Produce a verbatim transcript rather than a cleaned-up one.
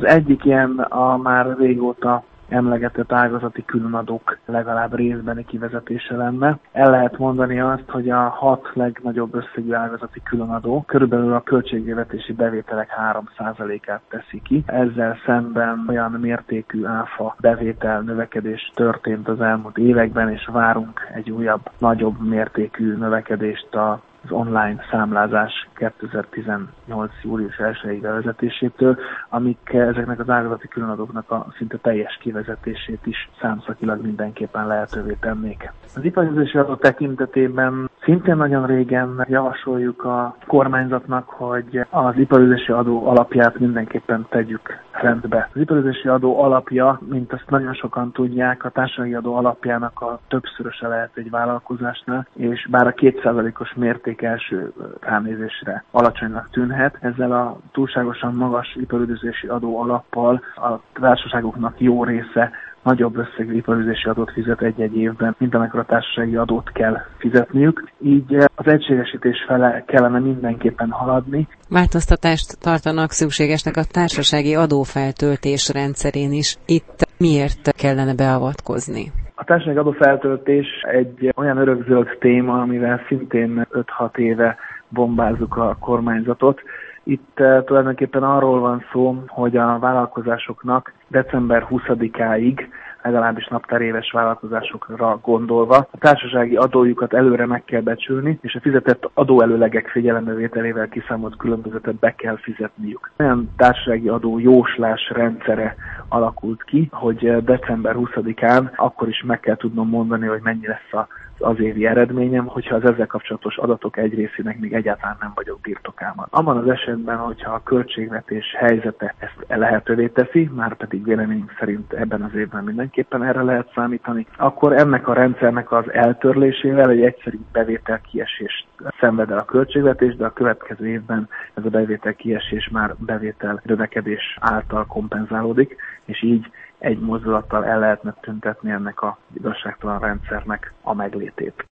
Az egyik ilyen a már régóta emlegetett ágazati különadók legalább részbeni kivezetése lenne. El lehet mondani azt, hogy a hat legnagyobb összegű ágazati különadó körülbelül a költségvetési bevételek három százalékát teszi ki. Ezzel szemben olyan mértékű áfa bevétel növekedés történt az elmúlt években, és várunk egy újabb, nagyobb mértékű növekedést a az online számlázás kétezer-tizennyolc. július elsejéig bevezetésétől, amik ezeknek az ágazati különadóknak a szinte teljes kivezetését is számszakilag mindenképpen lehetővé tennék. Az iparüzési adó tekintetében szintén nagyon régen javasoljuk a kormányzatnak, hogy az iparüzési adó alapját mindenképpen tegyük rendbe. Az iparüzési adó alapja, mint azt nagyon sokan tudják, a társasági adó alapjának a többszöröse lehet egy vállalkozásnál, és bár a két százalékos mérték első ránézésre alacsonynak tűnhet, ezzel a túlságosan magas iparüzési adó alappal a társaságoknak jó része nagyobb összegű iparüzési adót fizet egy-egy évben, mint amikor a társasági adót kell fizetniük. Így az egységesítés fele kellene mindenképpen haladni. Változtatást tartanak szükségesnek a társasági adófeltöltés rendszerén is. Itt miért kellene beavatkozni? A társasági adófeltöltés egy olyan örökzöld téma, amivel szintén öt-hat éve bombázzuk a kormányzatot. Itt uh, tulajdonképpen arról van szó, hogy a vállalkozásoknak december huszadikáig, legalábbis naptáréves vállalkozásokra gondolva, a társasági adójukat előre meg kell becsülni, és a fizetett adóelőlegek figyelembevételével kiszámolt különbözetet be kell fizetniük. Olyan társasági adó jóslás rendszere alakult ki, hogy december huszadikán akkor is meg kell tudnom mondani, hogy mennyi lesz a az évi eredményem, hogyha az ezzel kapcsolatos adatok egy részének még egyáltalán nem vagyok birtokában. Abban az esetben, hogyha a költségvetés helyzete ezt lehetővé teszi, már pedig véleményünk szerint ebben az évben mindenképpen erre lehet számítani, akkor ennek a rendszernek az eltörlésével egy egyszerű bevételkiesést szenved el a költségvetés, de a következő évben ez a bevételkiesés már bevétel növekedés által kompenzálódik, és így egy mozdulattal el lehetne tüntetni ennek a igazságtalan rendszernek a meglétét.